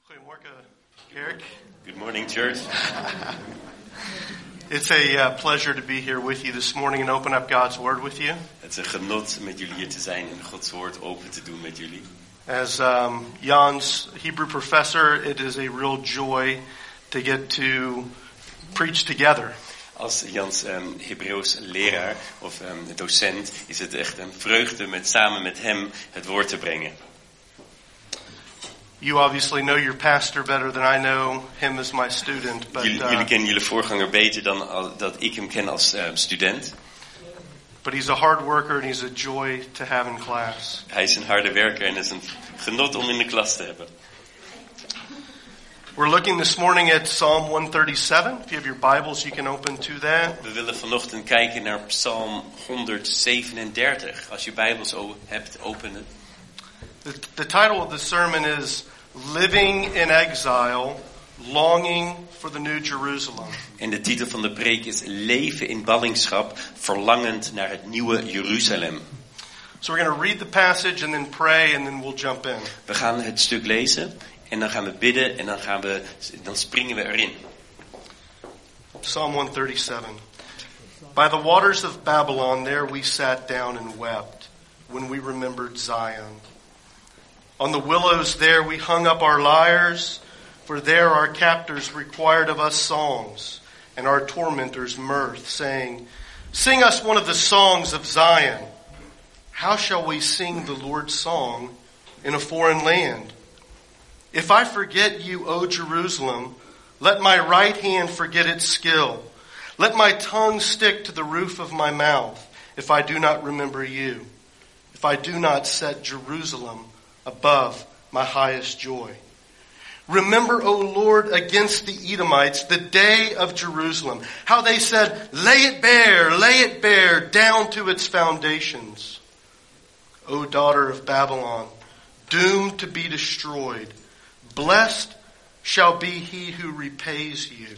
Goedemorgen, Eric. Good morning, church. It's a pleasure to be here with you this morning and open up God's Word with you. Het is een genot met jullie hier te zijn en Gods woord open te doen met jullie. As Jan's Hebrew professor, it is a real joy to get to preach together. Als Jans Hebreeuws leraar of docent is het echt een vreugde met samen met hem het woord te brengen. You obviously know your pastor better than I know him as my student. But, Jullie kennen jullie voorganger beter dan dat ik hem ken als student. But he's a hard worker and he's a joy to have in class. Hij is een harde werker en het is een genot om in de klas te hebben. We're looking this morning at Psalm 137. If you have your Bibles, you can open to that. We willen vanochtend kijken naar Psalm 137. Als je Bijbels hebt, open het. The title of the sermon is Living in Exile, Longing for the New Jerusalem. En de titel van de preek is Leven in ballingschap, verlangend naar het nieuwe Jeruzalem. So we're going to read the passage and then pray and then we'll jump in. We gaan het stuk lezen en dan gaan we bidden en dan springen we erin. Psalm 137. By the waters of Babylon there we sat down and wept when we remembered Zion. On the willows there we hung up our lyres, for there our captors required of us songs, and our tormentors mirth, saying, Sing us one of the songs of Zion. How shall we sing the Lord's song in a foreign land? If I forget you, O Jerusalem, let my right hand forget its skill. Let my tongue stick to the roof of my mouth, if I do not remember you, if I do not set Jerusalem above my highest joy. Remember, O Lord, against the Edomites, the day of Jerusalem, how they said, lay it bare, down to its foundations. O daughter of Babylon, doomed to be destroyed, blessed shall be he who repays you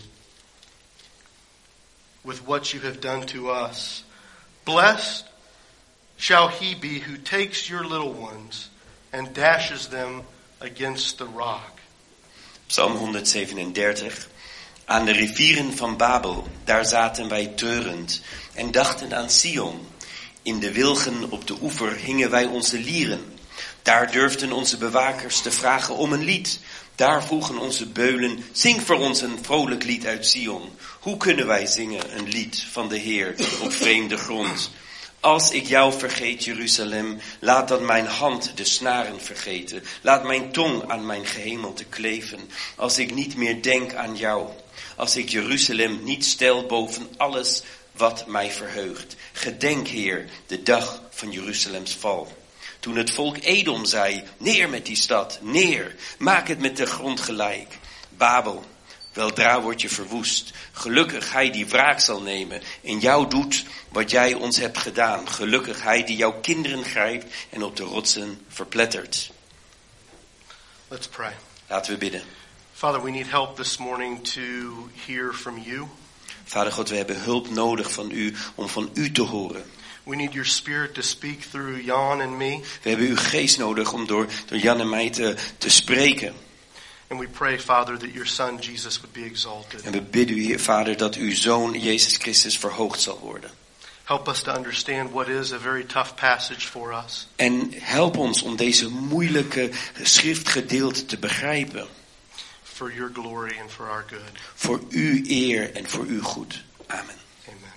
with what you have done to us. Blessed shall he be who takes your little ones and dashes them against the rock. Psalm 137. Aan de rivieren van Babel, daar zaten wij treurend en dachten aan Sion. In de wilgen op de oever hingen wij onze lieren. Daar durfden onze bewakers te vragen om een lied. Daar vroegen onze beulen, zing voor ons een vrolijk lied uit Sion. Hoe kunnen wij zingen een lied van de Heer op vreemde grond? Als ik jou vergeet, Jeruzalem, laat dan mijn hand de snaren vergeten. Laat mijn tong aan mijn gehemelte kleven. Als ik niet meer denk aan jou. Als ik Jeruzalem niet stel boven alles wat mij verheugt. Gedenk, Heer, de dag van Jeruzalems val. Toen het volk Edom zei, neer met die stad, neer. Maak het met de grond gelijk. Babel, weldra word je verwoest. Gelukkig hij die wraak zal nemen en jou doet wat jij ons hebt gedaan. Gelukkig hij die jouw kinderen grijpt en op de rotsen verplettert. Let's pray. Laten we bidden. Father, we need help this morning to hear from you. Vader God, we hebben hulp nodig van u om van u te horen. We need your spirit to speak through Jan and me. We hebben uw geest nodig om door Jan en mij te spreken. And we pray, Father, that your Son Jesus would be exalted. En we bidden u, Heer, Vader, dat uw Zoon Jezus Christus verhoogd zal worden. Help us to understand what is a very tough passage for us. En help ons om deze moeilijke schriftgedeelte te begrijpen. For your glory and for our good. Voor uw eer en voor uw goed. Amen. Amen.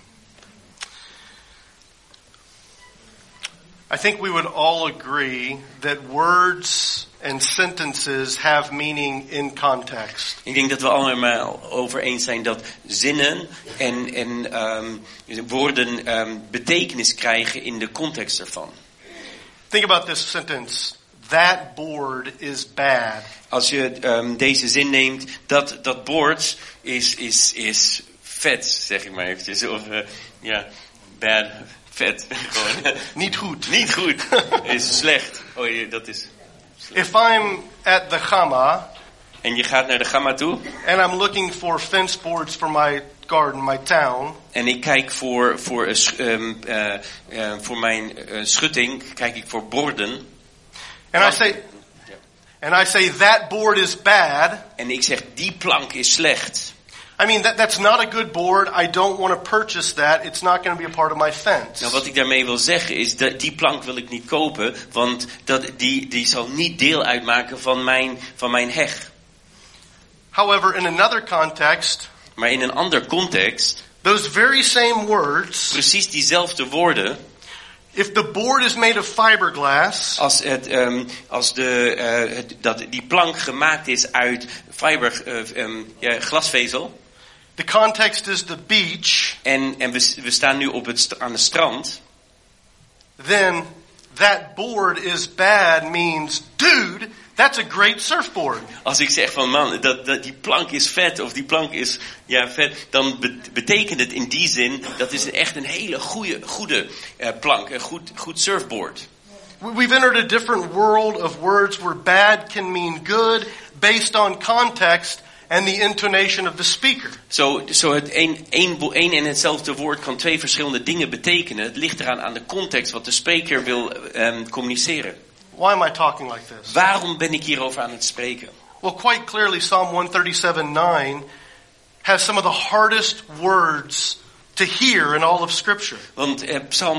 I think we would all agree that words and sentences have meaning in context. Ik denk dat we allemaal over eens zijn dat zinnen en woorden betekenis krijgen in de context ervan. Think about this sentence. That board is bad. Als je deze zin neemt, dat bord is vet, zeg ik maar eventjes. Of bad, vet. Niet goed. Niet goed. Is slecht. Oh, dat is slecht. If I'm at the Gamma. En je gaat naar de Gamma toe. And I'm looking for fence boards for my garden, my town. En ik kijk voor mijn schutting, kijk ik voor borden. And and I say that board is bad, en ik zeg die plank is slecht. I mean, that's not a good board. I don't want to purchase that. It's not going to be a part of my fence. Nou, wat ik daarmee wil zeggen is dat die plank wil ik niet kopen, want die zal niet deel uitmaken van mijn heg. However, in another context, Maar in een ander context, those very same words, precies diezelfde woorden, if the board is made of fiberglass, als die plank gemaakt is uit glasvezel. the context is the beach, En we staan nu aan het strand. then that board is bad means, dude, that's a great surfboard. Als ik zeg van man, dat die plank is vet of die plank is vet, dan betekent het in die zin dat is echt een hele goede plank, een goed surfboard. We've entered a different world of words where bad can mean good based on context and the intonation of the speaker. Zo het één en hetzelfde woord kan twee verschillende dingen betekenen. Het ligt eraan aan de context wat de spreker wil communiceren. Why am I talking like this? Waarom ben ik hierover aan het spreken? Well, quite clearly Psalm 137:9 has some of the hardest words to hear in all of Scripture. Want Psalm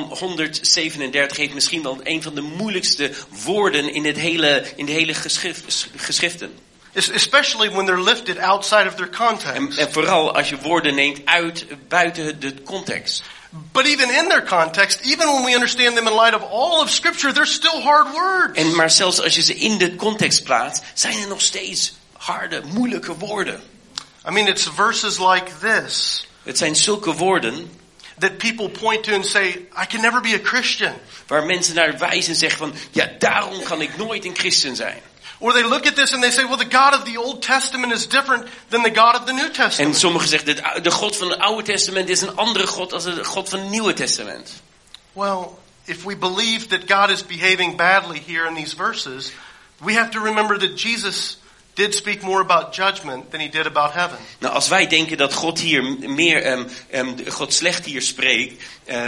137 heeft misschien wel een van de moeilijkste woorden in de hele geschriften. Especially when they're lifted outside of their context. En vooral als je woorden neemt buiten de context. But even in their context, even when we understand them in light of all of Scripture, they're still hard words. Maar zelfs als je ze in de context plaatst, zijn er nog steeds harde, moeilijke woorden. I mean, it's verses like this. Het zijn zulke woorden that people point to and say, I can never be a Christian. Waar mensen naar wijzen en zeggen van, ja, daarom kan ik nooit een christen zijn. Or they look at this and they say, well, the God of the Old Testament is different than the God of the New Testament. En sommigen zeggen, de God van het Oude Testament is een andere God dan de God van het Nieuwe Testament. Well, if we believe that God is behaving badly here in these verses, we have to remember that Jesus did speak more about judgment than he did about heaven. Nou, als wij denken dat God hier meer, God slecht hier spreekt,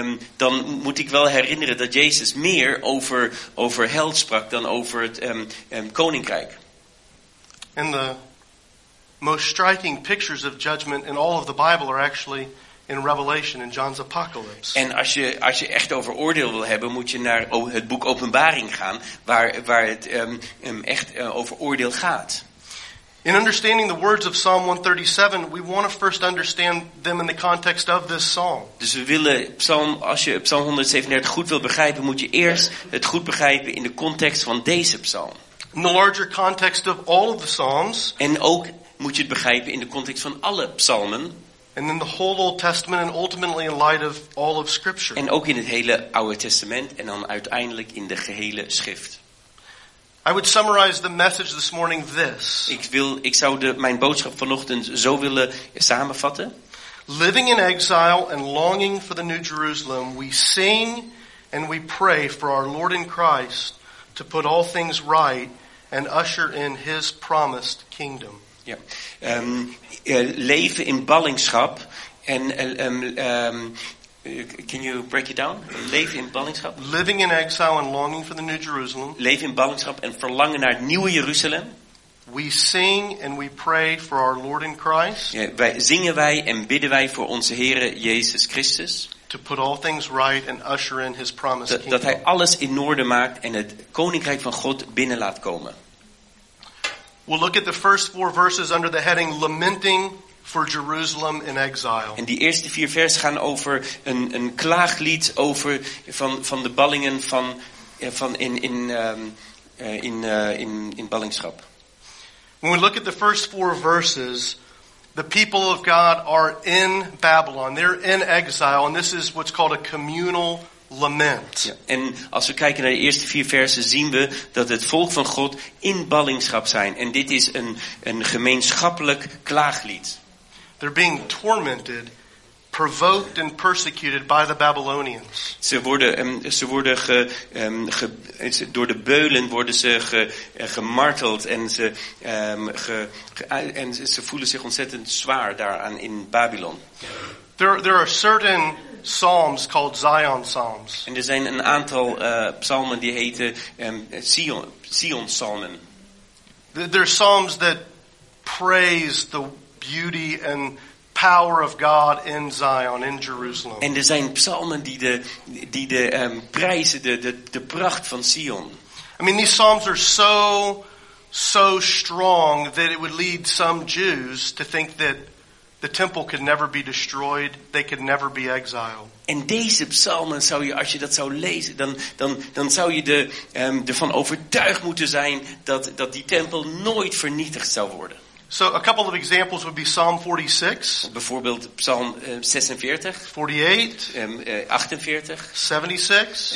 dan moet ik wel herinneren dat Jezus meer over hel sprak dan over het koninkrijk. And the most striking pictures of judgment in all of the Bible are actually in Revelation, in John's Apocalypse. En als je echt over oordeel wil hebben, moet je naar het boek Openbaring gaan, waar het echt over oordeel gaat. In understanding the words of Psalm 137, we want to first understand them in the context of this psalm. Dus we willen als je Psalm 137 goed wil begrijpen, moet je eerst het goed begrijpen in de context van deze psalm. In the larger context of all of the psalms. En ook moet je het begrijpen in de context van alle psalmen. And in the whole Old Testament and ultimately in light of all of Scripture. En ook in het hele Oude Testament en dan uiteindelijk in de gehele schrift. I would summarize the message this morning this. Ik zou mijn boodschap vanochtend zo willen samenvatten. Living in exile and longing for the New Jerusalem, we sing and we pray for our Lord in Christ to put all things right and usher in His promised kingdom. Ja. Leven in ballingschap en can you break it down? Leven in ballingschap. Living in exile and longing for the New Jerusalem. Leven in ballingschap en verlangen naar het nieuwe Jeruzalem. We sing and we pray for our Lord in Christ. Ja, zingen wij en bidden wij voor onze Heere Jezus Christus. To put all things right and usher in His promised kingdom. Dat Hij alles in orde maakt en het koninkrijk van God binnen laat komen. We'll look at the first 4 verses under the heading Lamenting for Jerusalem in Exile. En die eerste 4 versen gaan over een klaaglied van de ballingen in ballingschap. When we look at the first 4 verses, the people of God are in Babylon. They're in exile, and this is what's called a communal lament. Ja, en als we kijken naar de eerste 4 versen zien we dat het volk van God in ballingschap zijn. En dit is een gemeenschappelijk klaaglied. They're being tormented, provoked and persecuted by the Babylonians. Ze worden door de beulen worden ze gemarteld en ze voelen zich ontzettend zwaar daaraan in Babylon. There are certain psalms called Zion Psalms. En er zijn een aantal psalmen die heten Sion psalmen. There are psalms that praise the beauty and power of God in Zion, in Jerusalem. En er zijn psalmen die prijzen de pracht van Sion. I mean, these psalms are so strong that it would lead some Jews to think that the temple could never be destroyed, they could never be exiled. En deze psalmen zou je, als je dat zou lezen, dan zou je ervan overtuigd moeten zijn dat die tempel nooit vernietigd zou worden. So a couple of examples would be Psalm 46, Bijvoorbeeld Psalm 46, 48, 48, 76,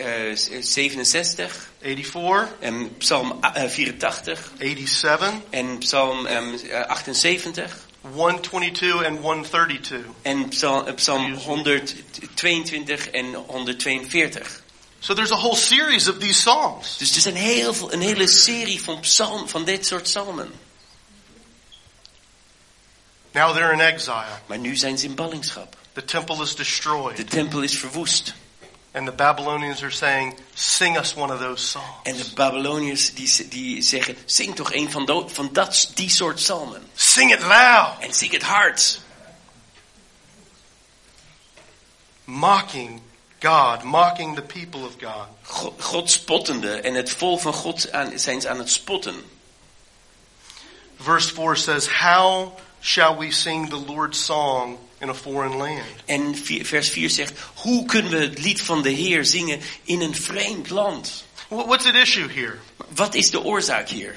67, 84, en Psalm 84 87, en Psalm 78 122 and 132. en Psalm 122 en 142. So there's a whole series of these psalms. Dus er zijn een hele serie van dit soort psalmen. Now they're in exile. Maar nu zijn ze in ballingschap. The temple is destroyed. De tempel is verwoest. And the Babylonians are saying, sing us one of those songs. En de Babyloniërs die zeggen, zing toch een van die soort psalmen. Sing it loud. En zing het hard. Mocking God, mocking the people of God. God spottende en het volk van God zijn ze aan het spotten. Verse 4 says, how shall we sing the Lord's song in a foreign land? En vers 4 zegt, hoe kunnen we het lied van de Heer zingen in een vreemd land? What's at issue here? Wat is de oorzaak hier?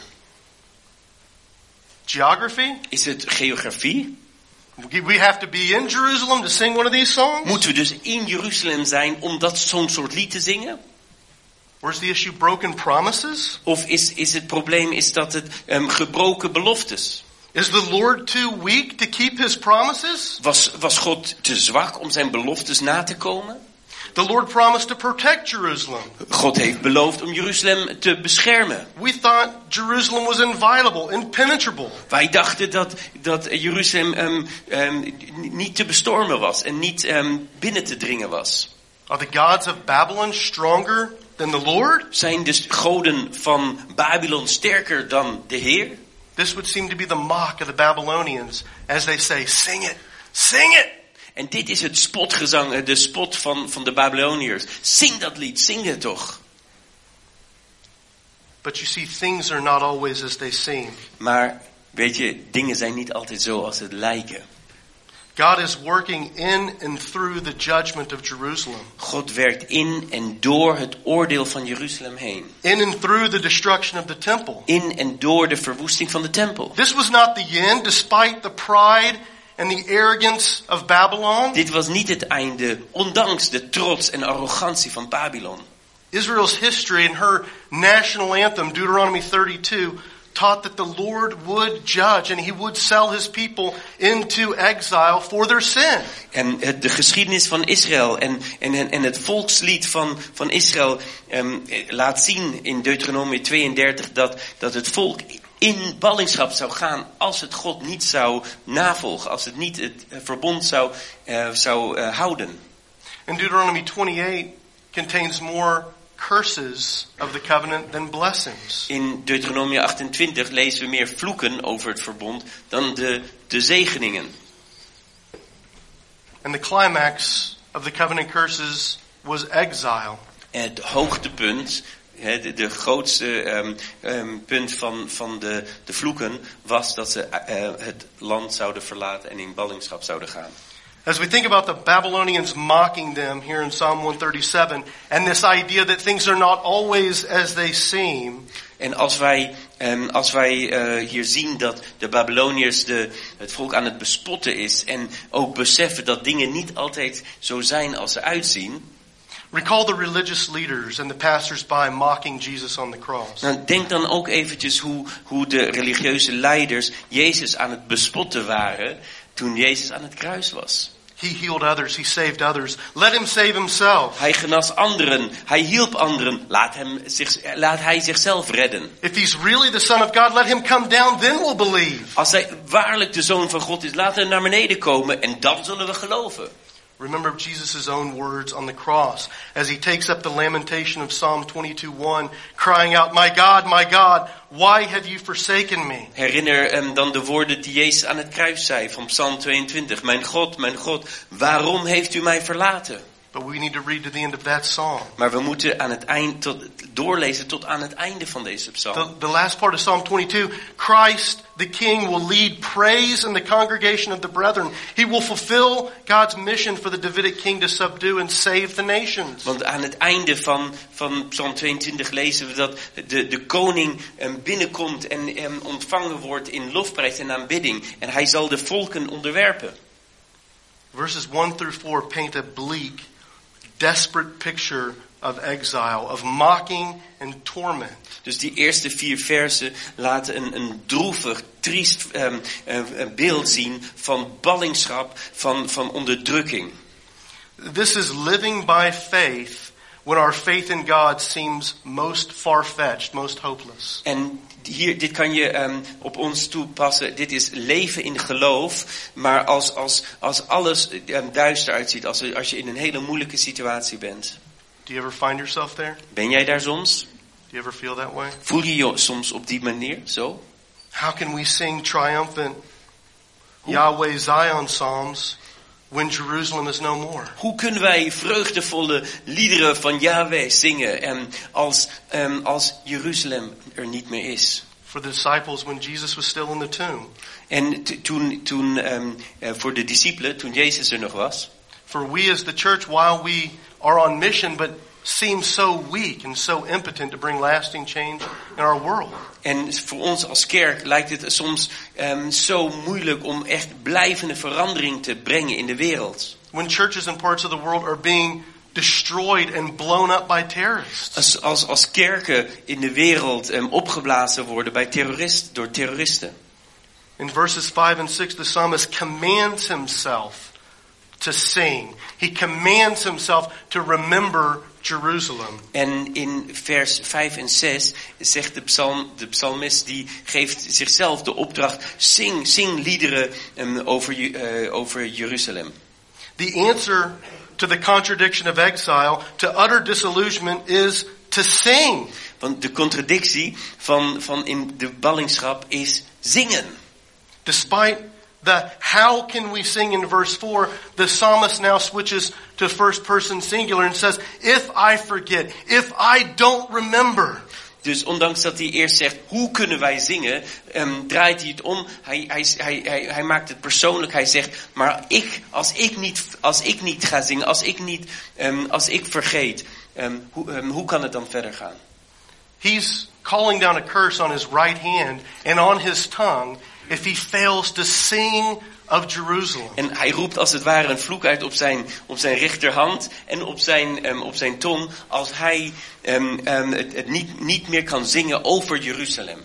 Geography? Is het geografie? We have to be in Jerusalem to sing one of these songs? Moeten we dus in Jeruzalem zijn om zo'n soort lied te zingen? Or is the issue broken promises? Of is het probleem dat het gebroken beloftes? Is the Lord too weak to keep his promises? Was God te zwak om zijn beloftes na te komen? The Lord promised to protect Jerusalem. God heeft beloofd om Jeruzalem te beschermen. We thought Jerusalem was inviolable, impenetrable. Wij dachten dat Jeruzalem niet te bestormen was en niet binnen te dringen was. Are the gods of Babylon stronger than the Lord? Zijn de goden van Babylon sterker dan de Heer? This would seem to be the mock of the Babylonians as they say, sing it, sing it. En dit is het spotgezang, de spot van de Babyloniërs. Zing dat lied, zing het toch. But you see, things are not always as they seem. Maar weet je, dingen zijn niet altijd zo als het lijken. God is working in and through the judgment of Jerusalem. God werkt in en door het oordeel van Jeruzalem heen. In and through the destruction of the temple. In en door de verwoesting van de tempel. This was not the end, despite the pride and the arrogance of Babylon. Dit was niet het einde, ondanks de trots en arrogantie van Babylon. Israel's history and her national anthem, Deuteronomy 32, taught that the Lord would judge and he would sell his people into exile for their sin. En de geschiedenis van Israël en het volkslied van Israël laat zien in Deuteronomie 32 dat het volk in ballingschap zou gaan als het God niet zou navolgen, als het niet het verbond zou houden. And Deuteronomy 28 contains more curses of the covenant than blessings. In Deuteronomie 28 lezen we meer vloeken over het verbond dan de zegeningen. And the climax of the covenant curses was exile. Het hoogtepunt, de grootste punt van de vloeken was dat ze het land zouden verlaten en in ballingschap zouden gaan. As we think about the Babylonians mocking them here in Psalm 137 and this idea that things are not always as they seem. En als wij hier zien dat de Babyloniërs het volk aan het bespotten is en ook beseffen dat dingen niet altijd zo zijn als ze uitzien. Recall the religious leaders and the passers-by mocking Jesus on the cross. Nou, denk dan ook eventjes hoe de religieuze leiders Jezus aan het bespotten waren toen Jezus aan het kruis was. He healed others, he saved others. Let him save himself. Hij genas anderen, hij hielp anderen, laat hij zichzelf redden. If he's really the Son of God, let him come down, then we'll believe. Als hij waarlijk de Zoon van God is, laat hem naar beneden komen en dan zullen we geloven. Remember Jesus' own words on the cross as he takes up the lamentation of Psalm 22:1, crying out, my God, why have you forsaken me? Herinner dan de woorden die Jezus aan het kruis zei van Psalm 22. Mijn God, waarom heeft u mij verlaten? But we need to read to the end of that psalm. Maar we moeten aan het eind doorlezen tot aan het einde van deze psalm. The last part of Psalm 22, Christ the King will lead praise in the congregation of the brethren. He will fulfill God's mission for the Davidic king to subdue and save the nations. Want aan het einde van Psalm 22 lezen we dat de koning binnenkomt en ontvangen wordt in lofprijs en aanbidding. En hij zal de volken onderwerpen. Verses 1 through 4 paint a bleak, desperate picture of exile, of mocking and torment. Dus die eerste 4 versen laten een droevig, triest beeld zien van ballingschap, van onderdrukking. This is living by faith when our faith in God seems most far-fetched, most hopeless. En dit kan je op ons toepassen. Dit is leven in geloof. Maar als alles duister uitziet. Als je in een hele moeilijke situatie bent. Do you ever find yourself there? Ben jij daar soms? Do you ever feel that way? Voel je je soms op die manier zo? How can we sing triumphant Yahweh Zion psalms when Jerusalem is no more? Hoe kunnen wij vreugdevolle liederen van Yahweh zingen als Jeruzalem er niet meer is? For the disciples when Jesus was still in the tomb. En toen voor de discipelen, toen Jezus er nog was. For we as the church, while we are on mission, but seem so weak and so impotent to bring lasting change in our world. En voor ons als kerk lijkt het soms zo moeilijk om echt blijvende verandering te brengen in de wereld. When churches in parts of the world are being destroyed and blown up by terrorists. Als kerken in de wereld opgeblazen worden door terroristen. In verses 5 and 6, the psalmist commands himself to sing. He commands himself to remember Jerusalem. En in vers 5 en 6 zegt de psalmist, die geeft zichzelf de opdracht, zing liederen over Jeruzalem. The answer to the contradiction of exile, to utter disillusionment, is to sing. Want de contradictie van in de ballingschap is zingen. Despite the how can we sing in verse 4, the psalmist now switches to first person singular and says, if I forget, if I don't remember. Dus ondanks dat hij eerst zegt, hoe kunnen wij zingen, draait hij het om. Hij maakt het persoonlijk. Hij zegt, maar als ik niet ga zingen, als ik vergeet, hoe kan het dan verder gaan? He's calling down a curse on his right hand and on his tongue if he fails to sing of Jerusalem. En hij roept als het ware een vloek uit op zijn rechterhand en op zijn tong als hij het niet meer kan zingen over Jeruzalem.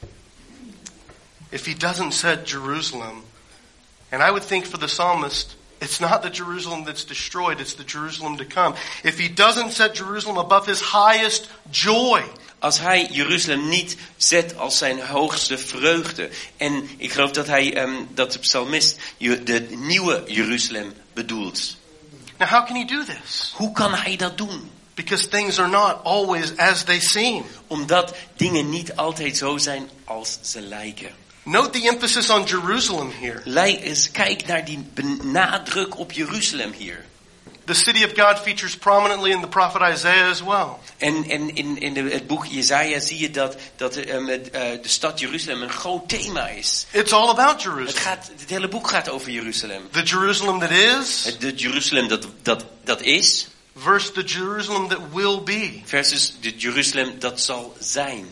If he doesn't set Jerusalem, and I would think for the psalmist, it's not the Jerusalem that's destroyed, it's the Jerusalem to come. If he doesn't set Jerusalem above his highest joy. Als hij Jeruzalem niet zet als zijn hoogste vreugde. En ik geloof dat de psalmist de nieuwe Jeruzalem bedoelt. Now how can he do this? Hoe kan hij dat doen? Because things are not always as they seem. Omdat dingen niet altijd zo zijn als ze lijken. Note the emphasis on Jerusalem here. Kijk naar die nadruk op Jeruzalem hier. The city of God features prominently in the prophet Isaiah as well. En in het boek Jesaja zie je dat de stad Jeruzalem een groot thema is. It's all about Jerusalem. Het hele boek gaat over Jeruzalem. The Jerusalem that is. Het Jeruzalem dat is. Versus the Jerusalem that will be. Versus de Jeruzalem dat zal zijn.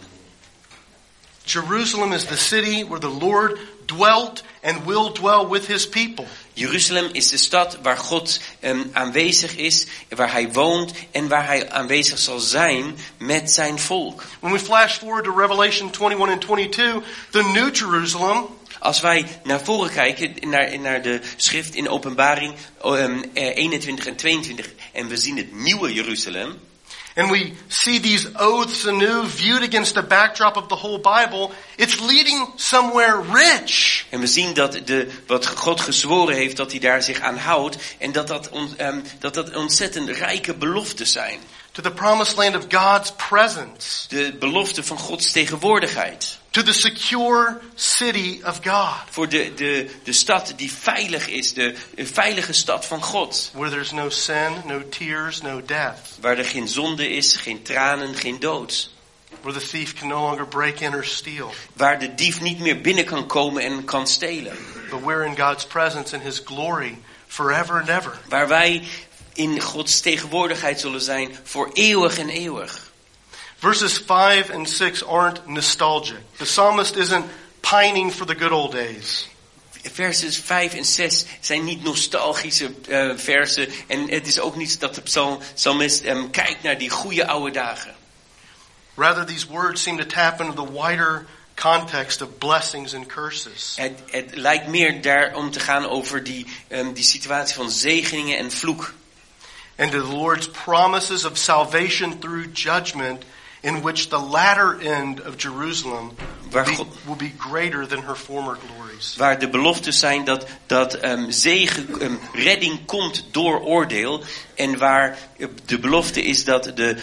Jerusalem is the city where the Lord dwelt and will dwell with his people. Jeruzalem is de stad waar God aanwezig is, waar hij woont en waar hij aanwezig zal zijn met zijn volk. When we flash forward to Revelation 21 and 22, the New Jerusalem. Als wij naar voren kijken, naar de schrift in Openbaring 21 en 22 en we zien het nieuwe Jeruzalem. and we see these oaths anew viewed against the backdrop of the whole Bible, it's leading somewhere rich. En we zien dat wat God gezworen heeft, dat hij daar zich aan houdt. En dat ontzettend rijke beloften zijn. To the promised land of God's presence. De belofte van Gods tegenwoordigheid. To the secure city of God. Voor de stad die veilig is, de veilige stad van God. Where there's no sin, no tears, no death. Waar er geen zonde is, geen tranen, geen dood. Where the thief can no longer break in or steal. Waar de dief niet meer binnen kan komen en kan stelen. But we're in God's presence and His glory forever and ever. Waar wij in Gods tegenwoordigheid zullen zijn voor eeuwig en eeuwig. Verses 5 and 6 aren't nostalgic. The psalmist isn't pining for the good old days. Verses 5 en 6 zijn niet nostalgische versen. En het is ook niet dat de psalmist kijkt naar die goede oude dagen. Rather, these words seem to tap into the wider context of blessings and curses. Het lijkt meer daarom te gaan over die situatie van zegeningen en vloek. And to the Lord's promises of salvation through judgment, in which the latter end of Jerusalem will be greater than her former glories. Waar de beloftes zijn dat redding komt door oordeel. En waar de belofte is dat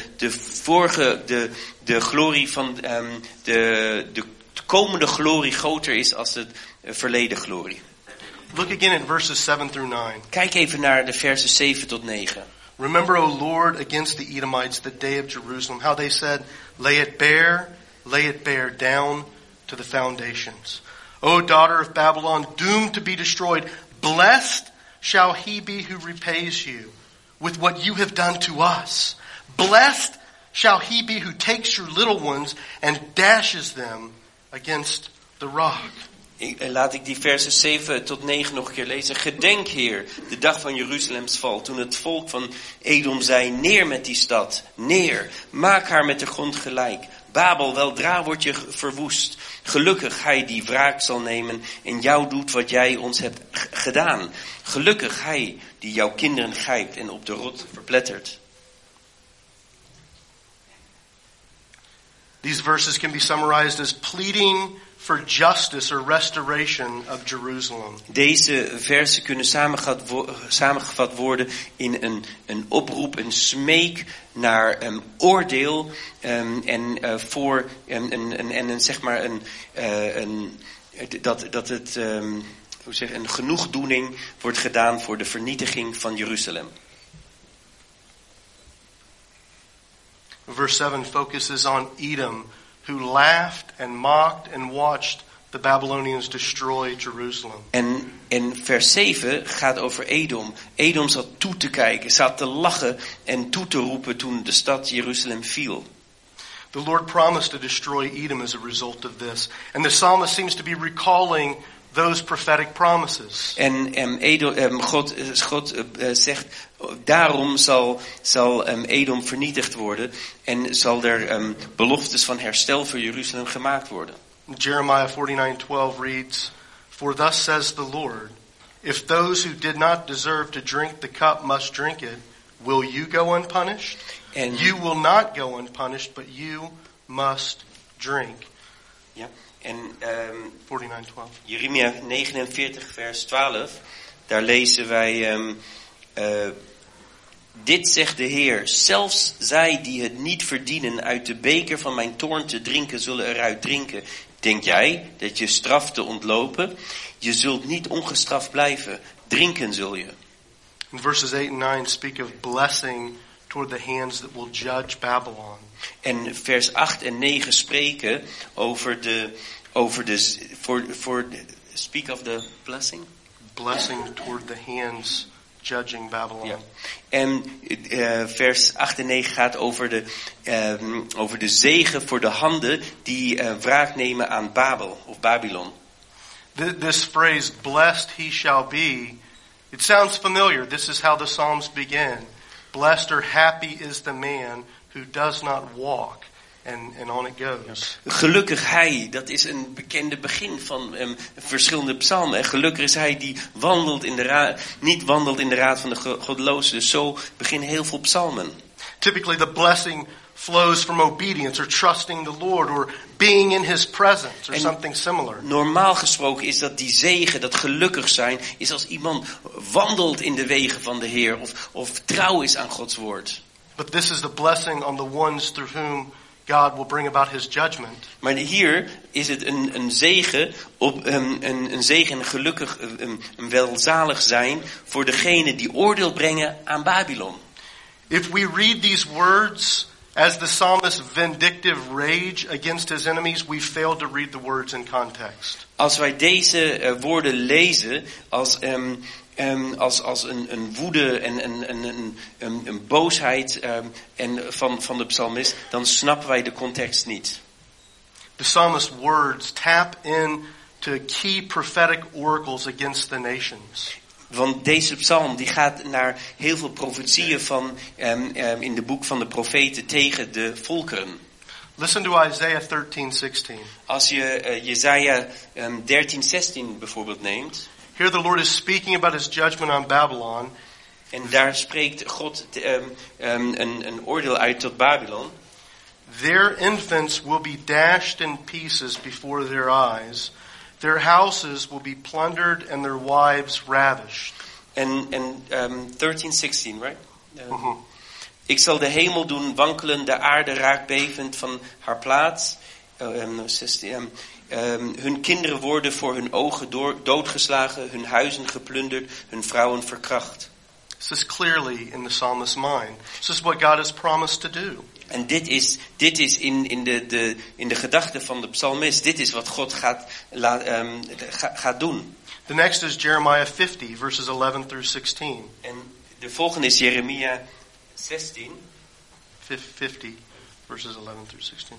de glorie van de komende glorie groter is als de verleden glorie. Look again at verses 7 through 9. Kijk even naar de versen 7 tot 9. Remember, O Lord, against the Edomites, the day of Jerusalem, how they said, lay it bare down to the foundations. O daughter of Babylon, doomed to be destroyed, blessed shall he be who repays you with what you have done to us. Blessed shall he be who takes your little ones and dashes them against the rock. Laat ik die versen 7 tot 9 nog een keer lezen. Gedenk, Heer, de dag van Jeruzalems val, toen het volk van Edom zei, neer met die stad, neer, maak haar met de grond gelijk. Babel, weldra wordt je verwoest. Gelukkig hij die wraak zal nemen en jou doet wat jij ons hebt gedaan. Gelukkig hij die jouw kinderen grijpt en op de rot verplettert. These verses can be summarized as pleading for justice or restoration of Jerusalem. Deze versen kunnen samengevat worden in een oproep, een smeek naar oordeel een genoegdoening wordt gedaan voor de vernietiging van Jeruzalem. Verse 7 focuses on Edom, who laughed and mocked and watched the Babylonians destroy Jerusalem. En vers 7 gaat over Edom. Edom zat toe te kijken, zat te lachen en toe te roepen toen de stad Jeruzalem viel. The Lord promised to destroy Edom as a result of this. And the psalmist seems to be recalling those prophetic promises. En God zegt, daarom zal Edom vernietigd worden en zal er beloftes van herstel voor Jeruzalem gemaakt worden. Jeremiah 49:12 reads, For thus says the Lord, if those who did not deserve to drink the cup must drink it, will you go unpunished? And you will not go unpunished, but you must drink. Ja. En 49:12. Jeremia 49 vers 12, daar lezen wij, dit zegt de Heer, zelfs zij die het niet verdienen uit de beker van mijn toorn te drinken, zullen eruit drinken. Denk jij dat je straf te ontlopen? Je zult niet ongestraft blijven, drinken zul je. And verses 8 and 9 speak of blessing toward the hands that will judge Babylon. En vers 8 en 9 spreken speak of the blessing? Blessing toward the hands judging Babylon. Ja. En vers 8 en 9 gaat over de zegen voor de handen die wraak nemen aan Babel of Babylon. This phrase, blessed he shall be, it sounds familiar. This is how the Psalms begin. Blessed or happy is the man who does not walk. And on it goes. Gelukkig hij, dat is een bekende begin van verschillende psalmen. En gelukkig is hij die niet wandelt in de raad van de goddelozen. Dus zo beginnen heel veel psalmen. Typically the blessing flows from obedience or trusting the Lord or being in his presence or something similar. Normaal gesproken is dat die zegen, dat gelukkig zijn, is als iemand wandelt in de wegen van de Heer of trouw is aan Gods woord. But this is the blessing on the ones through whom God will bring about his judgment. Maar hier is het een zegen, een zegen, gelukkig, een welzalig zijn voor degene die oordeel brengen aan Babylon. If we read these words as the psalmist's vindictive rage against his enemies, we fail to read the words in context. Als wij deze woorden lezen als een woede en een boosheid van de psalmist, dan snappen wij de context niet. The psalmist's words tap into key prophetic oracles against the nations. Want deze psalm die gaat naar heel veel profetieën van in de boek van de profeten tegen de volkeren. Listen to Isaiah 13:16. Als je Jesaja 13:16 bijvoorbeeld neemt. Here the Lord is speaking about his judgment on Babylon. En daar spreekt God een oordeel uit tot Babylon. Their infants will be dashed in pieces before their eyes. Their houses will be plundered and their wives ravished. En 13:16, right? Ik zal de hemel doen wankelen, de aarde raakt bevend van haar plaats. 16. Hun kinderen worden voor hun ogen doodgeslagen, hun huizen geplunderd, hun vrouwen verkracht. This is clearly in the psalmist's mind. This is what God has promised to do. En dit is in de gedachte van de psalmist. Dit is wat God gaat doen. The next is Jeremiah 50, verses 11 through 16. En de volgende is Jeremia 16. 50, verses 11 through 16.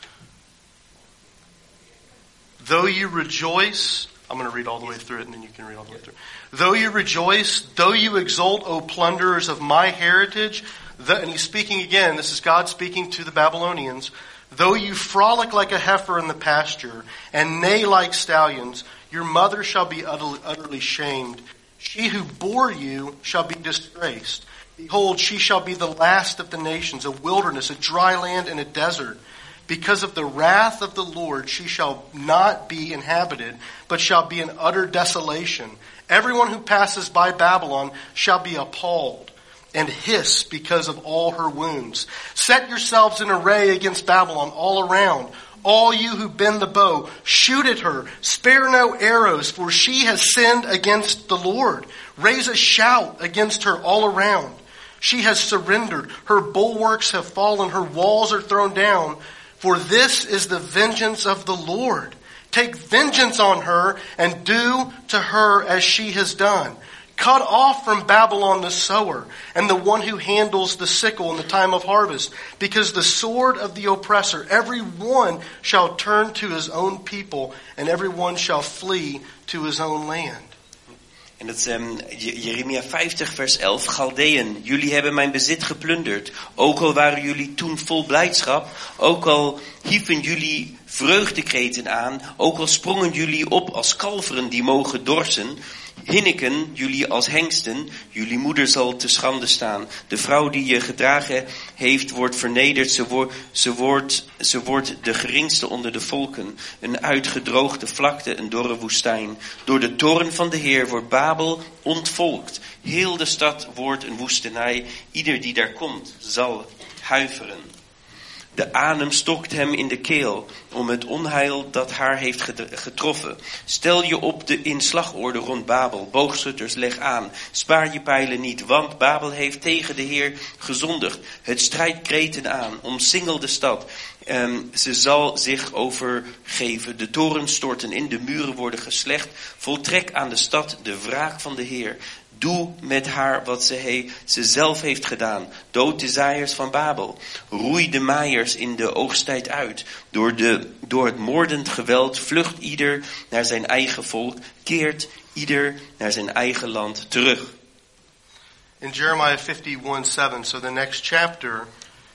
Though you rejoice, I'm going to read all the way through it and then you can read all the way through. Though you rejoice, though you exult, O plunderers of my heritage, and he's speaking again, this is God speaking to the Babylonians, though you frolic like a heifer in the pasture and neigh like stallions, your mother shall be utterly shamed. She who bore you shall be disgraced. Behold, she shall be the last of the nations, a wilderness, a dry land, and a desert. Because of the wrath of the Lord, she shall not be inhabited, but shall be an utter desolation. Everyone who passes by Babylon shall be appalled and hiss because of all her wounds. Set yourselves in array against Babylon all around. All you who bend the bow, shoot at her. Spare no arrows, for she has sinned against the Lord. Raise a shout against her all around. She has surrendered. Her bulwarks have fallen. Her walls are thrown down. For this is the vengeance of the Lord. Take vengeance on her and do to her as she has done. Cut off from Babylon the sower and the one who handles the sickle in the time of harvest. Because the sword of the oppressor, every one shall turn to his own people and every one shall flee to his own land. En dat is Jeremia 50 vers 11. Galdeën, jullie hebben mijn bezit geplunderd. Ook al waren jullie toen vol blijdschap. Ook al hieven jullie vreugdekreten aan. Ook al sprongen jullie op als kalveren die mogen dorsen. Hinniken jullie als hengsten, jullie moeder zal te schande staan. De vrouw die je gedragen heeft, wordt vernederd. Ze wordt de geringste onder de volken. Een uitgedroogde vlakte, een dorre woestijn. Door de toorn van de Heer wordt Babel ontvolkt. Heel de stad wordt een woestenij. Ieder die daar komt, zal huiveren. De adem stokt hem in de keel om het onheil dat haar heeft getroffen. Stel je op de inslagorde rond Babel. Boogschutters, leg aan. Spaar je pijlen niet, want Babel heeft tegen de Heer gezondigd. Het strijdkreten aan, omsingel de stad. Ze zal zich overgeven. De torens storten in, de muren worden geslecht. Voltrek aan de stad de wraak van de Heer. Doe met haar wat ze zelf heeft gedaan. Dood de zaaiers van Babel. Roei de maaiers in de oogsttijd uit. Door het moordend geweld vlucht ieder naar zijn eigen volk. Keert ieder naar zijn eigen land terug. In Jeremiah 51:7, so the next chapter.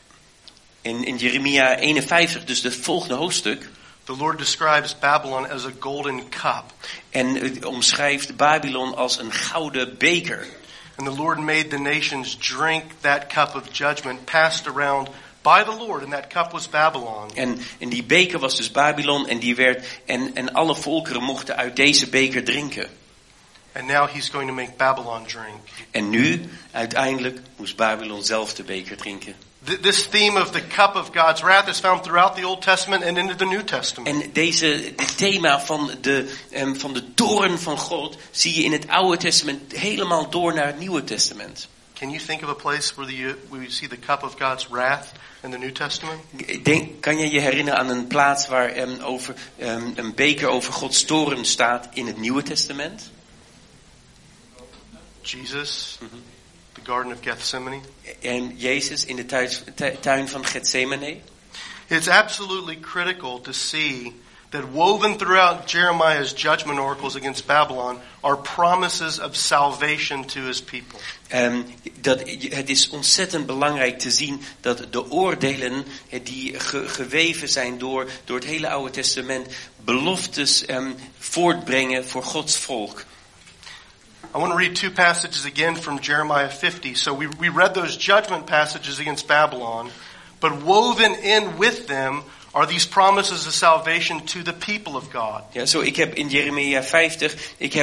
In Jeremia 51, dus het volgende hoofdstuk. The Lord describes Babylon as a golden cup. En omschrijft Babylon als een gouden beker. And the Lord made the nations drink that cup of judgment passed around by the Lord, and that cup was Babylon. En die beker was dus Babylon en alle volkeren mochten uit deze beker drinken. And now he's going to make Babylon drink. En nu, uiteindelijk, moest Babylon zelf de beker drinken. This theme of the cup of God's wrath is found throughout the Old Testament and into the New Testament. En dit thema van de toorn van God zie je in het Oude Testament helemaal door naar het Nieuwe Testament. Can you think of a place where we see the cup of God's wrath in the New Testament? Kan je je herinneren aan een plaats waar een beker over Gods toorn staat in het Nieuwe Testament? Jesus, the Garden of Gethsemane. En Jezus in de tuin van Gethsemane. It's absolutely critical to see that woven throughout Jeremiah's judgment oracles against Babylon are promises of salvation to his people. Het is ontzettend belangrijk te zien dat de oordelen die geweven zijn door het hele Oude Testament beloftes voortbrengen voor Gods volk. I want to read two passages again from Jeremiah 50. So we read those judgment passages against Babylon, but woven in with them are these promises of salvation to the people of God. Ja, ik heb in Jeremia 50,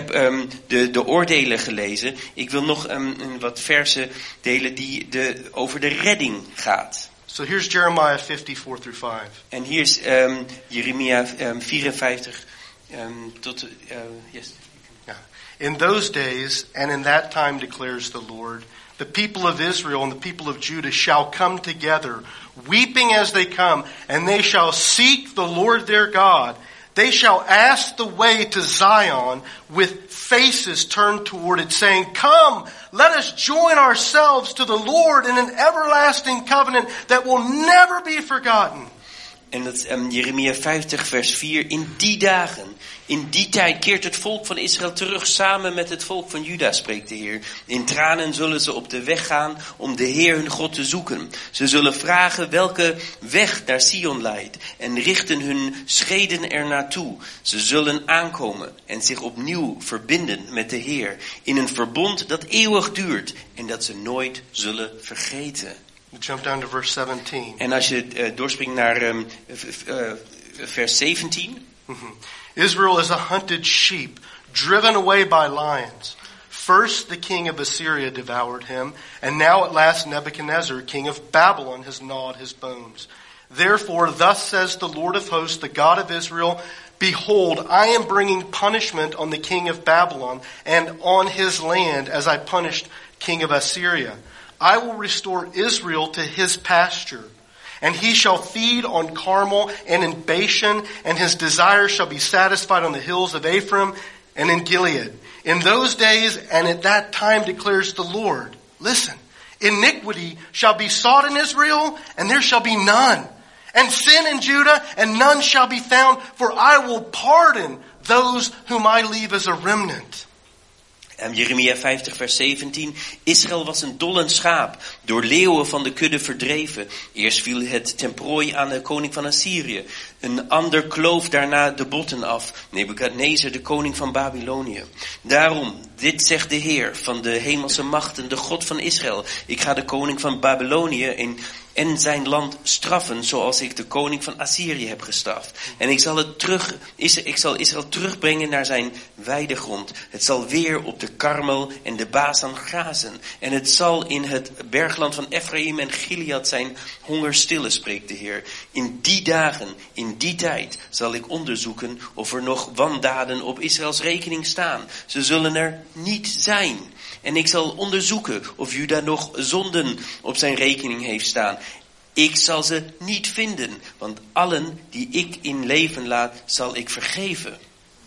de oordelen gelezen. Ik wil nog wat versen delen die over de redding gaat. So here's Jeremiah 50, 4 through 5. En hier is Jeremia 54 tot... yes. In those days and in that time, declares the Lord, the people of Israel and the people of Judah shall come together, weeping as they come, and they shall seek the Lord their God. They shall ask the way to Zion with faces turned toward it, saying, Come, let us join ourselves to the Lord in an everlasting covenant that will never be forgotten. En dat is Jeremia 50 vers 4. In die tijd keert het volk van Israël terug samen met het volk van Juda, spreekt de Heer. In tranen zullen ze op de weg gaan om de Heer hun God te zoeken. Ze zullen vragen welke weg naar Sion leidt en richten hun schreden er naartoe. Ze zullen aankomen en zich opnieuw verbinden met de Heer in een verbond dat eeuwig duurt en dat ze nooit zullen vergeten. Jump down to verse 17. En als je doorspringt naar vers 17. Israel is a hunted sheep, driven away by lions. First the king of Assyria devoured him, and now at last Nebuchadnezzar, king of Babylon, has gnawed his bones. Therefore, thus says the Lord of hosts, the God of Israel, Behold, I am bringing punishment on the king of Babylon and on his land as I punished king of Assyria. I will restore Israel to his pasture, and he shall feed on Carmel and in Bashan, and his desire shall be satisfied on the hills of Ephraim and in Gilead. In those days and at that time, declares the Lord, listen, iniquity shall be sought in Israel, and there shall be none, and sin in Judah, and none shall be found, for I will pardon those whom I leave as a remnant. Jeremia 50 vers 17. Israël was een dollend schaap, door leeuwen van de kudde verdreven. Eerst viel het ten prooi aan de koning van Assyrië. Een ander kloof daarna de botten af, Nebukadnezar, de koning van Babylonië. Daarom, dit zegt de Heer van de hemelse machten, de God van Israël. Ik ga de koning van Babylonië en zijn land straffen, zoals ik de koning van Assyrië heb gestraft. En ik zal Israël terugbrengen naar zijn weidegrond. Het zal weer op de Karmel en de Basan grazen. En het zal in het bergland van Ephraim en Gilead zijn honger stillen, spreekt de Heer. In die dagen, in die tijd, zal ik onderzoeken of er nog wandaden op Israëls rekening staan. Ze zullen er niet zijn. En ik zal onderzoeken of Juda nog zonden op zijn rekening heeft staan. Ik zal ze niet vinden, want allen die ik in leven laat, zal ik vergeven.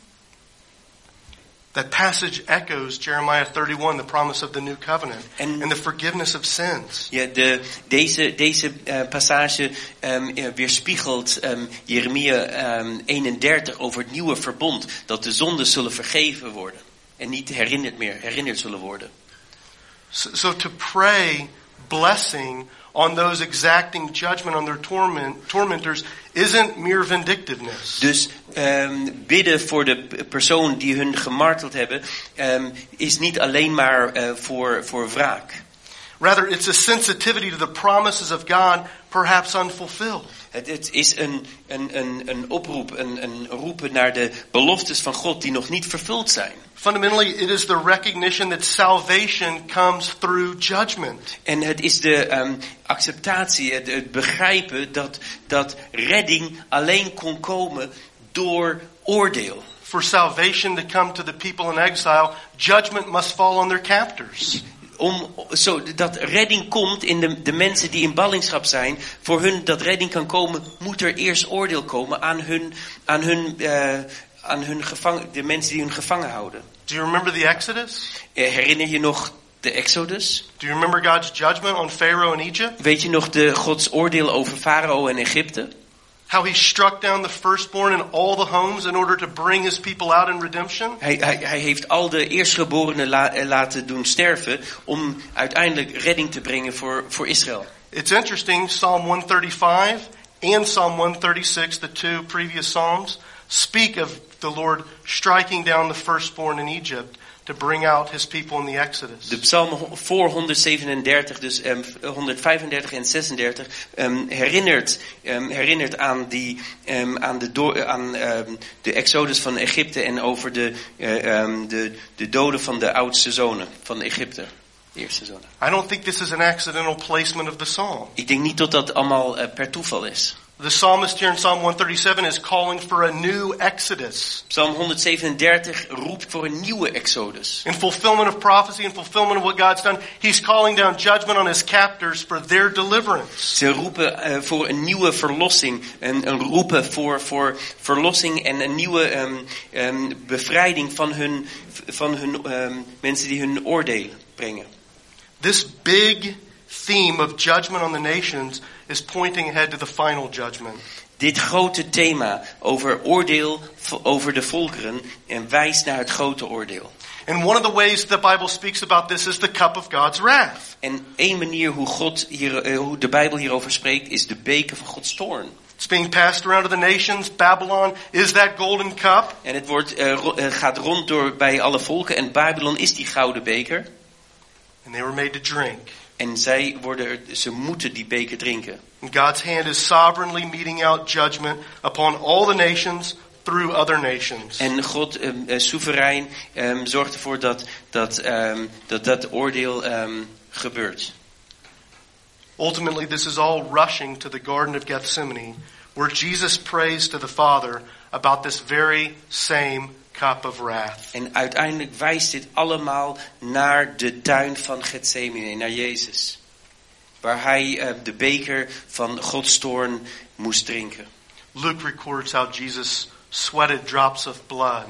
That passage echoes Jeremiah 31, the promise of the new covenant, and the forgiveness of sins. Ja, deze passage weerspiegelt Jeremia 31 over het nieuwe verbond, dat de zonden zullen vergeven worden en niet herinnerd zullen worden. So to pray blessing on those exacting judgment on their tormentors isn't mere vindictiveness. Dus bidden voor de persoon die hun gemarteld hebben is niet alleen maar voor wraak. Rather, it's a sensitivity to the promises of God, perhaps unfulfilled. Het is een oproep, een roepen naar de beloftes van God die nog niet vervuld zijn. Fundamentally, it is the recognition that salvation comes through judgment. En het is de acceptatie, het begrijpen dat redding alleen kon komen door oordeel. For salvation to come to the people in exile, judgment must fall on their captors. Zodat redding komt in de mensen die in ballingschap zijn. Voor hun dat redding kan komen, moet er eerst oordeel komen aan hun de mensen die hun gevangen houden. Do you remember the Exodus? Herinner je nog de Exodus? Do you remember God's judgment on Pharaoh in Egypt? Weet je nog Gods oordeel over Farao en Egypte? How he struck down the firstborn in all the homes in order to bring his people out in redemption? Hij heeft al de eerstgeborenen laten doen sterven om uiteindelijk redding te brengen voor Israël. It's interesting, Psalm 135 and Psalm 136, the two previous Psalms, speak of the Lord striking down the firstborn in Egypt to bring out his people in the Exodus. De psalm voor 137, dus 135 en 36, herinnert aan de Exodus van Egypte en over de doden van de oudste zonen van Egypte. De eerste zonen. I don't think this is an accidental placement of the psalm. Ik denk niet dat allemaal per toeval is. The psalmist here in Psalm 137 is calling for a new Exodus. Psalm 137 roept voor een nieuwe Exodus. In fulfillment of prophecy and fulfillment of what God's done, he's calling down judgment on his captors for their deliverance. Ze roepen voor een nieuwe verlossing, een roepen voor verlossing en een nieuwe bevrijding van hun mensen die hun oordeel brengen. This big theme of judgment on the nations is pointing ahead to the final judgment. Dit grote thema over oordeel over de volkeren en wijst naar het grote oordeel. And one of the ways the Bible speaks about this is the cup of God's wrath. En één manier hoe de Bijbel hierover spreekt is de beker van Gods toorn. It's being passed around to the nations. Babylon is that golden cup. En het gaat rond door bij alle volken en Babylon is die gouden beker. And they were made to drink. En ze moeten die beker drinken. And God's hand is sovereignly meting out judgment upon all the nations through other nations. En God soeverein zorgt ervoor dat oordeel gebeurt. Ultimately, this is all rushing to the Garden of Gethsemane, where Jesus prays to the Father about this very same cup of wrath. En uiteindelijk wijst dit allemaal naar de tuin van Gethsemane, naar Jezus. Waar hij de beker van Gods toorn moest drinken. Luke records how Jesus sweated drops of blood.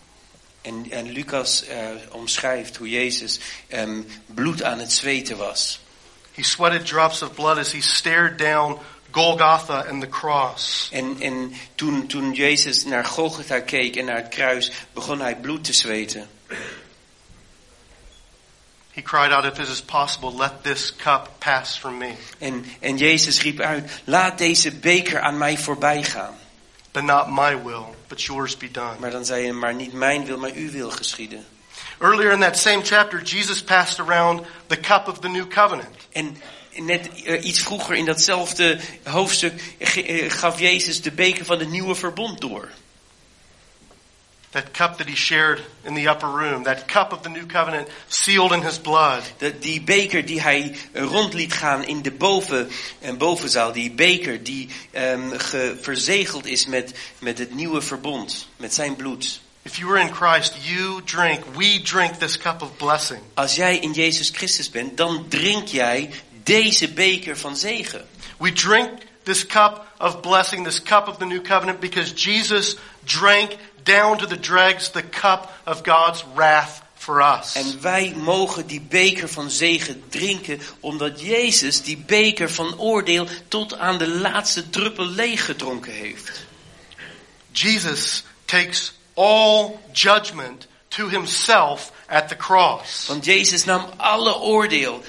En Lucas omschrijft hoe Jezus bloed aan het zweten was. He sweated drops of blood as he stared down Golgotha and the cross. En toen Jezus naar Golgotha keek en naar het kruis, begon hij bloed te zweten. He cried out, if it is possible, let this cup pass from me. En Jezus riep uit, laat deze beker aan mij voorbij gaan. But not my will, but yours be done. Maar dan zei hij, maar niet mijn wil, maar uw wil geschieden. Earlier in that same chapter, Jesus passed around the cup of the new covenant. En net iets vroeger in datzelfde hoofdstuk gaf Jezus de beker van het nieuwe verbond door. That cup that he shared in the upper room, that cup of the new covenant sealed in his blood. Die beker die hij rond liet gaan in de bovenzaal, die beker die verzegeld is met het nieuwe verbond, met zijn bloed. If you are in Christ, we drink this cup of blessing. Als jij in Jezus Christus bent, dan drink jij deze beker van zegen. We drink this cup of blessing, this cup of the new covenant, because Jesus drank down to the dregs the cup of God's wrath for us. En wij mogen die beker van zegen drinken, omdat Jezus die beker van oordeel tot aan de laatste druppel leeg gedronken heeft. Jesus takes all judgment to himself at the cross. Want Jezus nam alle oordeel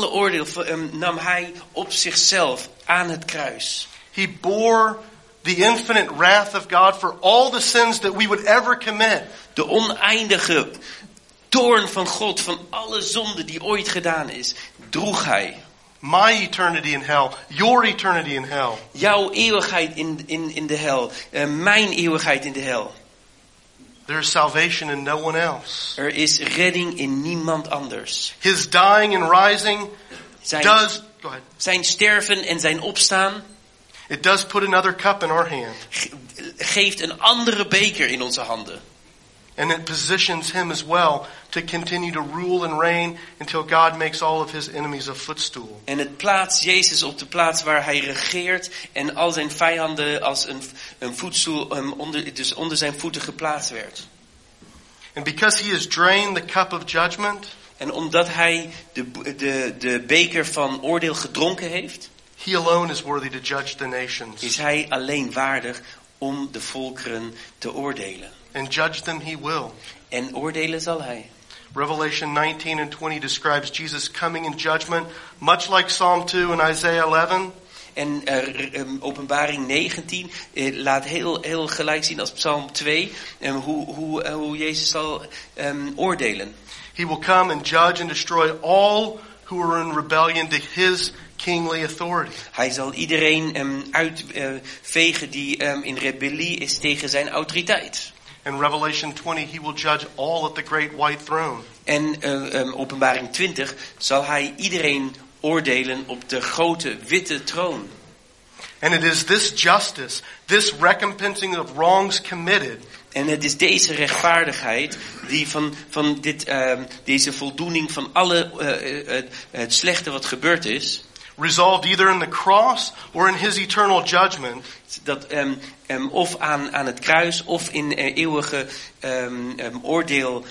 nam hij op zichzelf aan het kruis. He bore the infinite wrath of God for all the sins that we would ever commit. De oneindige toorn van God van alle zonde die ooit gedaan is, droeg hij. My eternity in hell, your eternity in hell. Jouw eeuwigheid in de hel, mijn eeuwigheid in de hel. There is salvation in no one else. Er is redding in niemand anders. His dying and rising zijn sterven en zijn opstaan, it does put another cup in our hand. Geeft een andere beker in onze handen. And it positions him as well to continue to rule and reign until God makes all of his enemies a footstool. En het plaatst Jezus op de plaats waar hij regeert en al zijn vijanden als een voetstoel onder zijn voeten geplaatst werd. And because he has drained the cup of judgment, en omdat hij de beker van oordeel gedronken heeft, he alone is worthy to judge the nations. Is hij alleen waardig om de volkeren te oordelen. And judge them he will. En oordelen zal hij. Revelation 19 and 20 describes Jesus coming in judgment, much like Psalm 2 and Isaiah 11. En Openbaring 19 laat heel gelijk zien als Psalm 2 hoe Jezus zal oordelen. He will come and judge and destroy all who are in rebellion to his kingly authority. Hij zal iedereen uitvegen die in rebellie is tegen zijn autoriteit. In Revelation 20, he will judge all at the great white throne. En Openbaring 20 zal hij iedereen oordelen op de grote witte troon. And it is this justice, this recompensing of wrongs committed. En het is deze rechtvaardigheid die van deze voldoening van alle het slechte wat gebeurd is. Resolved either in the cross or in his eternal judgment. Dat of aan het kruis of in eeuwige oordeel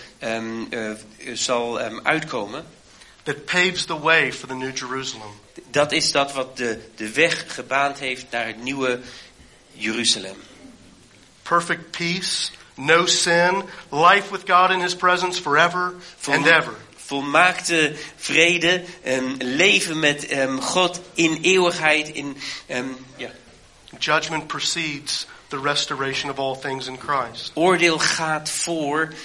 zal uitkomen. That paves the way for the New Jerusalem. Dat is dat wat de weg gebaand heeft naar het nieuwe Jeruzalem. Perfect peace, no sin, life with God in his presence forever and ever. Volmaakte vrede, leven met God in eeuwigheid. Judgment precedes the restoration of all things in Christ. Oordeel gaat voor.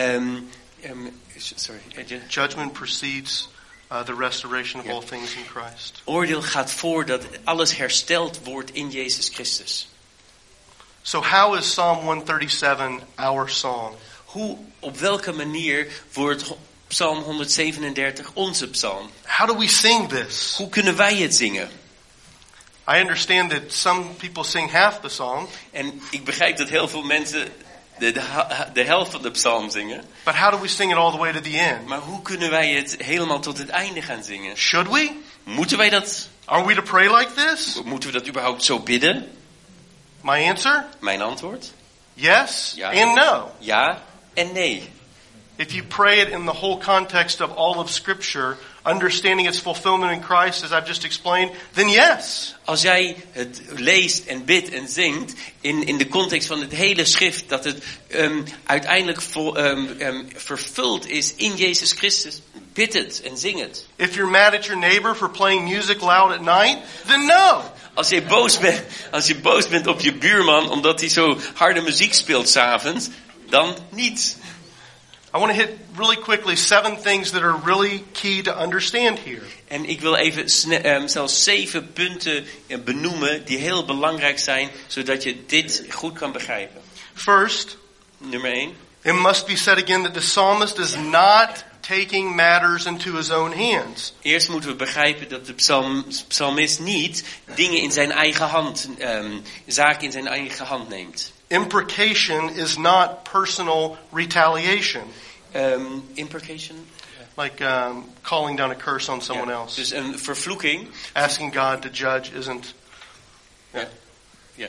Judgment precedes the restoration of all things in Christ. Oordeel gaat voor dat alles hersteld wordt in Jezus Christus. So how is Psalm 137 our psalm? Op welke manier wordt Psalm 137 onze psalm? How do we sing this? Hoe kunnen wij het zingen? I understand that some people sing half the psalm. En ik begrijp dat heel veel mensen de helft van de psalm zingen. But how do we sing it all the way to the end? Maar hoe kunnen wij het helemaal tot het einde gaan zingen? Should we? Moeten wij dat? Are we to pray like this? Moeten we dat überhaupt zo bidden? My answer? Mijn antwoord? Yes ja. And no. Ja en nee. If you pray it in the whole context of all of Scripture, understanding its fulfillment in Christ, as I've just explained, then yes. Als jij het leest en bidt en zingt in de context van het hele schrift, dat het uiteindelijk vervuld is in Jezus Christus, bid het en zing het. If you're mad at your neighbor for playing music loud at night, then no. Als je boos bent op je buurman omdat hij zo harde muziek speelt 's avonds, dan niet. I want to hit really quickly 7 things that are really key to understand here. En ik wil even zelfs 7 punten benoemen die heel belangrijk zijn, zodat je dit goed kan begrijpen. First, nummer 1. It must be said again that the psalmist is not taking matters into his own hands. Eerst moeten we begrijpen dat de psalmist niet dingen in zijn eigen hand, zaken in zijn eigen hand neemt. Imprecation is not personal retaliation. Imprecation? Like calling down a curse on someone else. Dus een vervloeking. Asking God to judge isn't. Ja.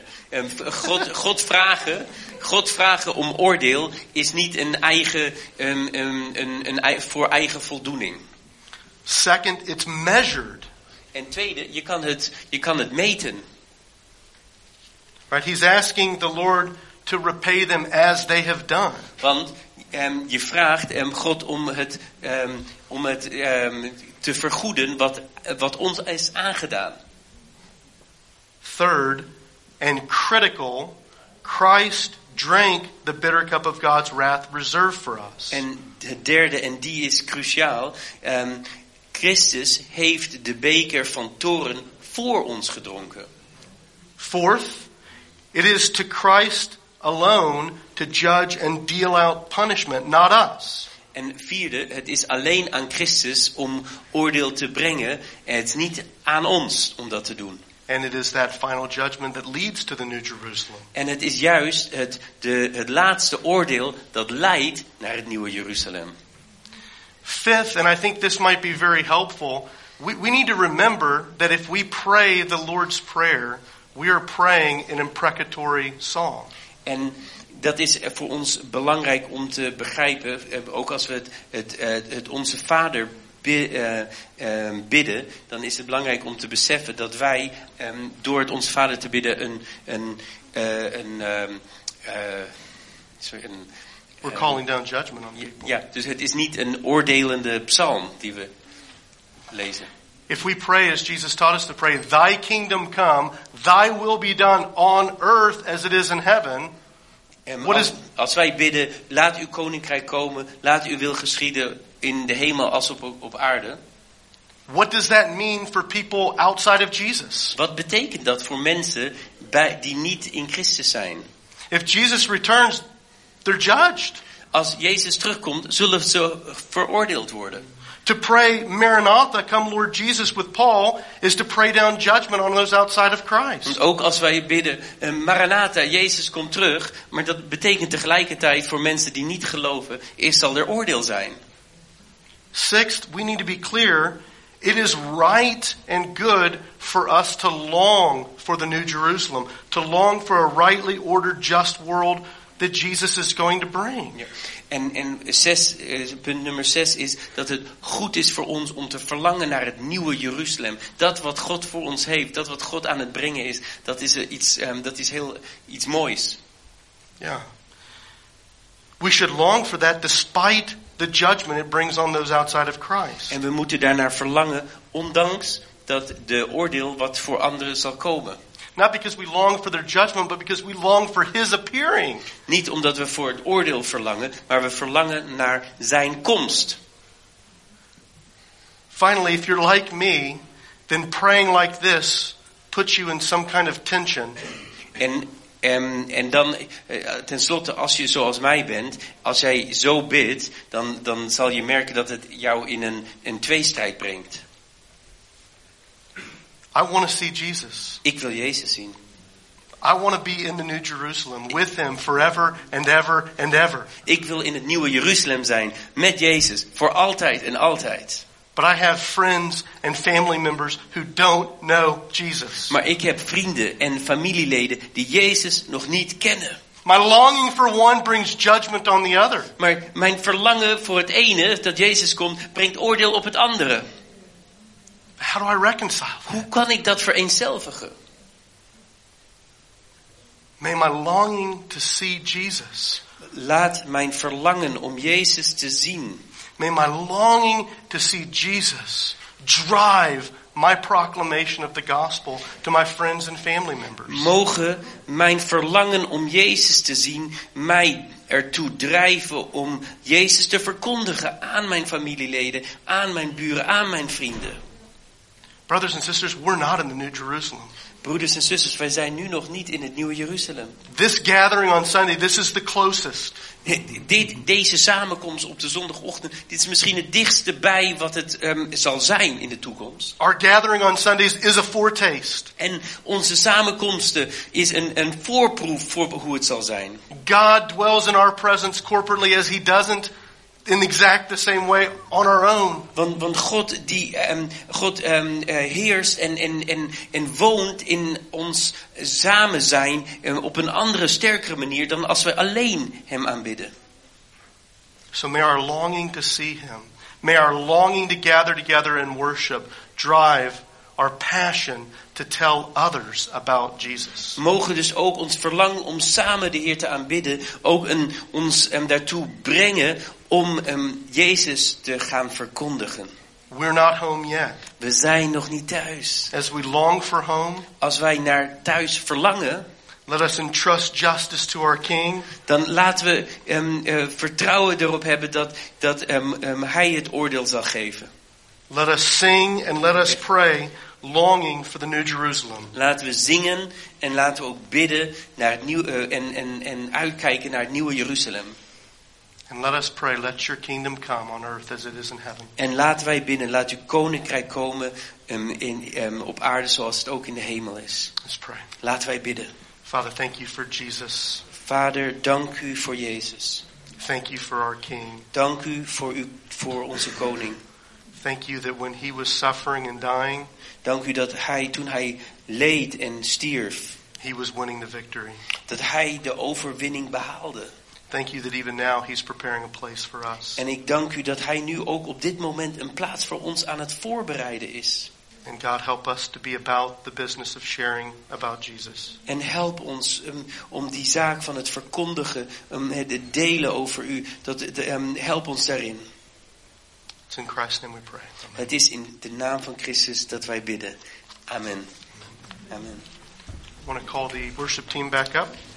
God vragen om oordeel is niet een eigen, voor eigen voldoening. Second, it's measured. En tweede, je kan het meten. Right? He's asking the Lord to repay them as they have done. Want je vraagt God om het te vergoeden wat ons is aangedaan. Third, and critical, Christ drank the bitter cup of God's wrath reserved for us. En het derde, en die is cruciaal, Christus heeft de beker van toorn voor ons gedronken. Fourth, it is to Christ alone to judge and deal out punishment, not us. En vierde, het is alleen aan Christus om oordeel te brengen. Het is niet aan ons om dat te doen. And it is that final judgment that leads to the New Jerusalem. En het is juist het laatste oordeel dat leidt naar het nieuwe Jeruzalem. Fifth, and I think this might be very helpful, we need to remember that if we pray the Lord's Prayer, we are praying an imprecatory psalm. En dat is voor ons belangrijk om te begrijpen, ook als we het Onze Vader bidden, dan is het belangrijk om te beseffen dat wij door het Onze Vader te bidden We're calling down judgment on people. Ja, dus het is niet een oordelende psalm die we lezen. If we pray as Jesus taught us to pray, thy kingdom come, thy will be done on earth as it is in heaven. Als wij bidden, laat uw koninkrijk komen, laat uw wil geschieden in de hemel als op aarde. What does that mean for people outside of Jesus? Wat betekent dat voor mensen die niet in Christus zijn? If Jesus returns, they're judged. Als Jezus terugkomt, zullen ze veroordeeld worden. To pray Maranatha, come Lord Jesus with Paul, is to pray down judgment on those outside of Christ. Want ook als wij bidden, Maranatha, Jezus komt terug, maar dat betekent tegelijkertijd voor mensen die niet geloven, zal er oordeel zijn. Sixth, we need to be clear, it is right and good for us to long for the New Jerusalem, to long for a rightly ordered, just world that Jesus is going to bring. Ja. En punt nummer 6 is dat het goed is voor ons om te verlangen naar het nieuwe Jeruzalem. Dat wat God voor ons heeft, dat wat God aan het brengen is, dat is iets moois. Yeah. We should long for that despite the judgment it brings on those outside of Christ. En we moeten daarnaar verlangen, ondanks dat de oordeel wat voor anderen zal komen. Not because we long for their judgment, but because we long for His appearing. Niet omdat we voor het oordeel verlangen, maar we verlangen naar zijn komst. Finally, if you're like me, then praying like this puts you in some kind of tension. En dan, tenslotte, als je zoals mij bent, als jij zo bidt, dan zal je merken dat het jou in een tweestrijd brengt. I want to see Jesus. Ik wil Jezus zien. I want to be in the New Jerusalem with Him forever and ever and ever. Ik wil in het nieuwe Jeruzalem zijn met Jezus voor altijd en altijd. But I have friends and family members who don't know Jesus. Maar ik heb vrienden en familieleden die Jezus nog niet kennen. My longing for one brings judgment on the other. Maar mijn verlangen voor het ene, dat Jezus komt, brengt oordeel op het andere. How do I reconcile that? Hoe kan ik dat vereenzelvigen? May my longing to see Jesus. Laat mijn verlangen om Jezus te zien. May my longing to see Jesus drive my proclamation of the gospel to my friends and family members. Mogen mijn verlangen om Jezus te zien mij ertoe drijven om Jezus te verkondigen aan mijn familieleden, aan mijn buren, aan mijn vrienden. Brothers and sisters, we're not in the New Jerusalem. Broeders en zusters, wij zijn nu nog niet in het nieuwe Jeruzalem. This gathering on Sunday, this is the closest. Deze samenkomst op de zondagochtend, dit is misschien het dichtste bij wat het zal zijn in de toekomst. Our gathering on Sundays is a foretaste. En onze samenkomsten is een voorproef voor hoe het zal zijn. God dwells in our presence corporately as He doesn't in exact the same way on our own. Want God heerst en woont in ons samen zijn op een andere, sterkere manier dan als we alleen Hem aanbidden. So may our longing to see Him, may our longing to gather together in worship drive our passion to tell others about Jesus. Mogen dus ook ons verlangen om samen de Heer te aanbidden ook ons daartoe brengen om Jezus te gaan verkondigen. We're not home yet. We zijn nog niet thuis. As we long for home, Als wij naar thuis verlangen, let us entrust justice to our King. dan laten we vertrouwen erop hebben dat Hij het oordeel zal geven. Let us sing and let us pray, longing for the New Jerusalem. Laten we zingen en laten we ook bidden naar het en uitkijken naar het nieuwe Jeruzalem. And let us pray, let your kingdom come on earth as it is in heaven. En laten wij bidden, laat uw koninkrijk komen op aarde zoals het ook in de hemel is. Let's pray. Laten wij bidden. Father, thank you for Jesus. Vader, dank u voor Jezus. Thank you for our King. Dank u voor onze koning. Thank you that when he was suffering and dying, Dank u dat toen hij leed en stierf, he was winning the victory. dat hij de overwinning behaalde. Thank you that even now he's preparing a place for us. En ik dank u dat hij nu ook op dit moment een plaats voor ons aan het voorbereiden is. And God, help us to be about the business of sharing about Jesus. En help ons om die zaak van het verkondigen, het delen over u, help ons daarin. It's in Christ's name we pray. Amen. Het is in de naam van Christus dat wij bidden. Amen. Amen. I want to call the worship team back up.